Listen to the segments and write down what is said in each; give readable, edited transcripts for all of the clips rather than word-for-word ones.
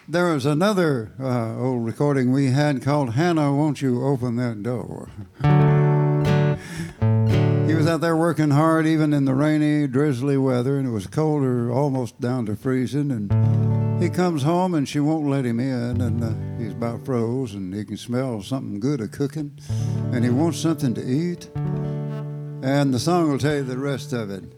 There was another old recording we had called Hannah, Won't You Open That Door? He was out there working hard even in the rainy, drizzly weather, and it was colder, almost down to freezing, and he comes home and she won't let him in, and he's about froze, and he can smell something good a-cooking, and he wants something to eat, and the song will tell you the rest of it.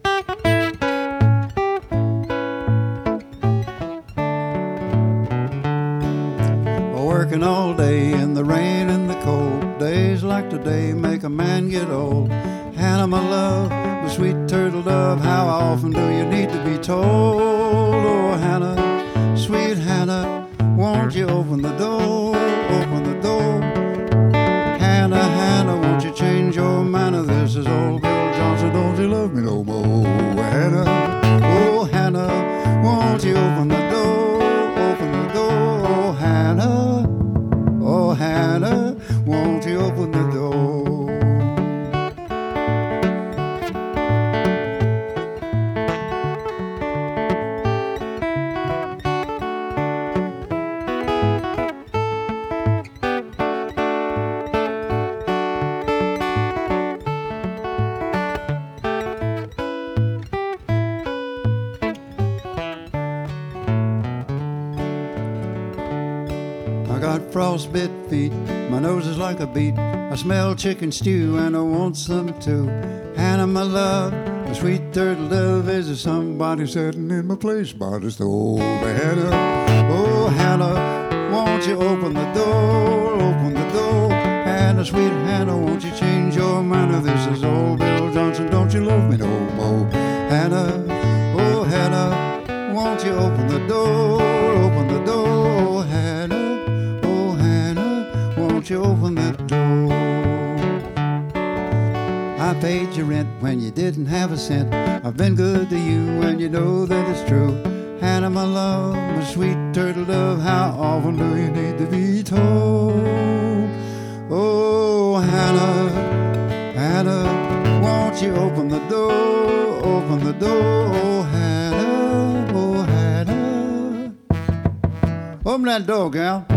Working all day in the rain and the cold, days like today make a man get old. Hannah, my love, my sweet turtle dove, how often do you need to be told? Oh, Hannah, sweet Hannah, won't you open the door, open the door? Hannah, Hannah, won't you change your manner? This is old Bill Johnson, don't you love me no more? Hannah, oh, Hannah, won't you open the door, open the door? Oh, Hannah, oh, Hannah, won't you open the door? Frostbit feet, my nose is like a beet. I smell chicken stew and I want some too. Hannah, my love, the sweet turtle dove, is there somebody sitting in my place by the stove? Hannah, oh Hannah, won't you open the door, open the door? Hannah, sweet Hannah, won't you change your manner? This is old Bill Johnson, don't you love me no more? Hannah, oh Hannah, won't you open the door, open the door? Oh Hannah, won't you open that door? I paid your rent when you didn't have a cent. I've been good to you and you know that it's true. Hannah, my love, my sweet turtle dove, how often do you need to be told? Oh, Hannah, Hannah, won't you open the door, open the door? Oh, Hannah, open that door, gal.